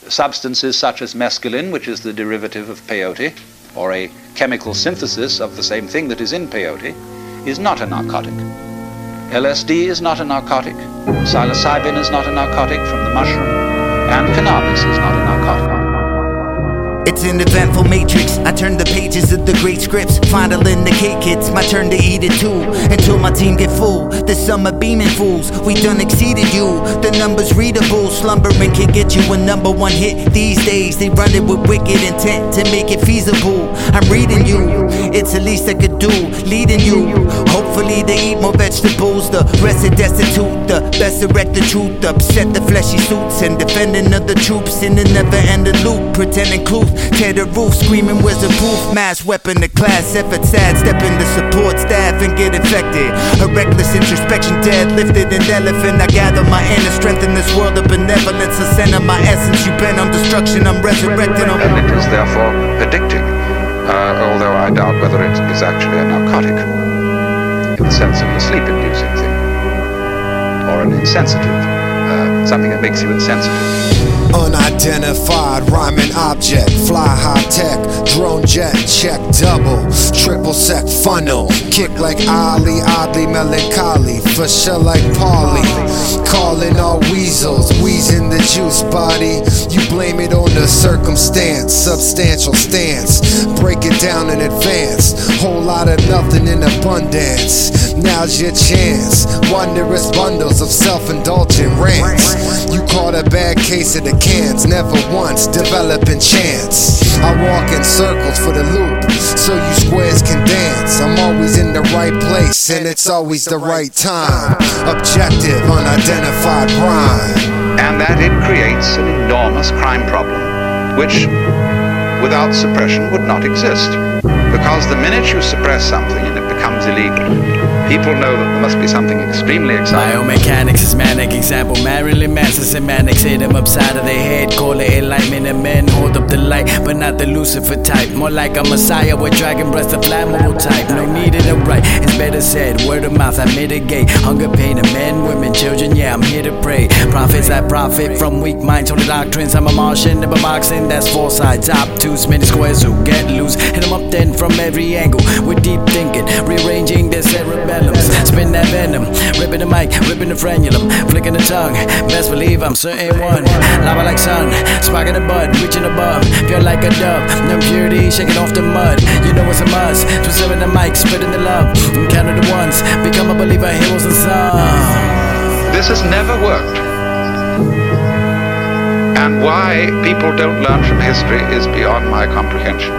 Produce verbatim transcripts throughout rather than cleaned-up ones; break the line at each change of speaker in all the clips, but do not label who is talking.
substances such as mescaline, which is the derivative of peyote, or a chemical synthesis of the same thing that is in peyote, is not a narcotic. L S D is not a narcotic, psilocybin is not a narcotic from the mushroom, and cannabis is not a narcotic.
It's an eventful matrix. I turn the pages of the great scripts. Final in the cake, it's my turn to eat it too. Until my team get full. The summer beaming fools. We done exceeded you. The numbers readable. Slumbering can get you a number one hit. These days they run it with wicked intent to make it feasible. I'm reading you. It's the least I could do. Leading you. Hopefully they eat more vegetables. The rest are destitute. The best direct the truth. Upset the fleshy suits and defending of the troops in the never-ending loop. Pretending clues. Tear the roof, screaming where's the proof? Mass weapon to class effort, sad step in the support staff and get infected. A reckless introspection, dead lifted an elephant. I gather my inner strength in this world of benevolence. A center my essence, you bent on destruction, I'm resurrecting.
And it is therefore addicting, uh, although I doubt whether it is actually a narcotic in the sense of a sleep-inducing thing, or an insensitive, uh, something that makes you insensitive.
Unidentified rhyming object, fly high tech, drone jet, check double, triple sec funnel, kick like Ali, oddly melancholy, for sure like Paulie, calling all weasels, wheezing the juice body, you blame it on the circumstance, substantial stance, break it down in advance, whole lot of nothing in abundance, now's your chance, wondrous bundles of self-indulgent rants, you caught a bad case of the cans, never once developing chance. I walk in circles for the loop, so you squares can dance. I'm always in the right place, and it's always the right time. Objective, unidentified rhyme.
And that it creates an enormous crime problem, which, without suppression, would not exist. Because the minute you suppress something and it becomes illegal, people know that there must be something extremely exciting.
Biomechanics is manic. Example, Marilyn Manson's semantics. Hit them upside of their head. Call it enlightenment. And men hold up the light, but not the Lucifer type. More like a messiah with dragon breath, a flammable type. No need to write. It's better said. Word of mouth, I mitigate. Hunger, pain, and men, women, children. Yeah, I'm here to pray. Prophets, I profit from weak minds. Holy doctrines. I'm a Martian. Never boxing. That's four sides. Obtuse. Many squares who get loose. Hit them up then from every angle. With deep thinking. Rearranging their cerebellum. Spin that venom, ripping the mic, ripping the frenulum, flicking the tongue. Best believe I'm certain one. Lava like sun, sparking the bud, reaching above. Feel like a dove, no impurity, shaking off the mud. You know it's a must. Twisting the mic, spreading the love. I'm counting the ones, become a believer, heroes and sons.
This has never worked. And why people don't learn from history is beyond my comprehension.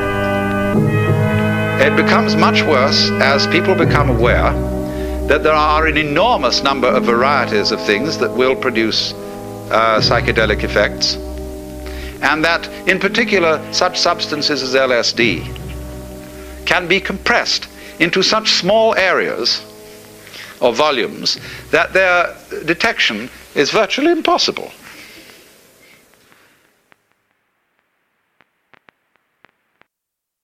It becomes much worse as people become aware that there are an enormous number of varieties of things that will produce uh, psychedelic effects, and that in particular such substances as L S D can be compressed into such small areas or volumes that their detection is virtually impossible.